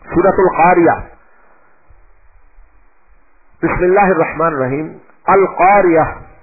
सूरत अल-कारिया। बिस्मिल्लाहिर रहमानिर रहीम। अल-कारिया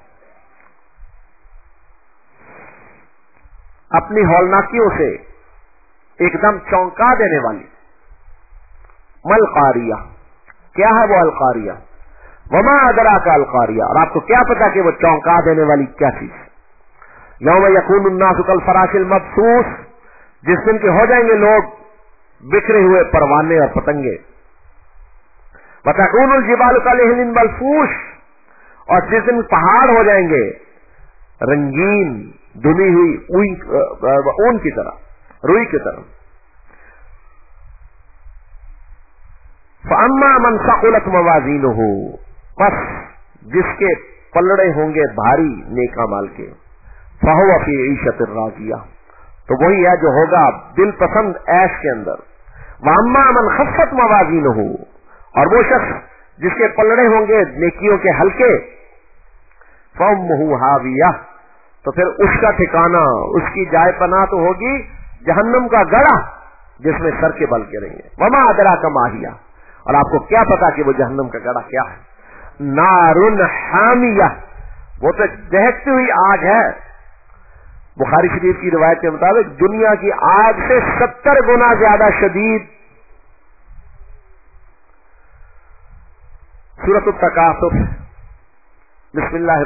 अपनी हौलनाकियों से एकदम चौंका देने वाली। मल-कारिया, क्या है वो अल-कारिया? वमा अदराका अल-कारिया, और आपको क्या पता कि वो चौंका देने वाली क्या चीज? यौम यकूनु अन्नासु कल फराशिल मबसूस, जिस दिन के हो जाएंगे लोग बिखरे हुए परवाने और पतंगे। वतकूनुल जिबालु कल-इहनिन मलफूश, और जिस दिन पहाड़ हो जाएंगे रंगीन धुनी हुई ऊन की तरह, रुई की तरह। फअम्मा मन सक़ुलत मवाज़ीनुहु, बस जिसके पलड़े होंगे भारी नेक अमाल के, फहुव फी ईशतिर राज़िया, तो वही है जो होगा दिल पसंद ऐश के अंदर। वअम्मा मन खफ़्फ़त मवाज़ीनुहु, और वो शख्स जिसके पलड़े होंगे नेकियों के हल्के, फउम्मुहु हाविया, तो फिर उसका ठिकाना, उसकी जाय पनाह तो होगी जहन्नम का गड़ा जिसमें सर के बल गिरेंगे। वमा अदराका मा हिया, और आपको क्या पता कि वो जहन्नम का गड़ा क्या है? नारुन हामिया, वो तो दहकती हुई आग है। बुखारी शरीफ की रिवायत के मुताबिक दुनिया की आग से 70 गुना ज्यादा शदीद। सूरत अत-तकासुर। बिस्मिल्लाह।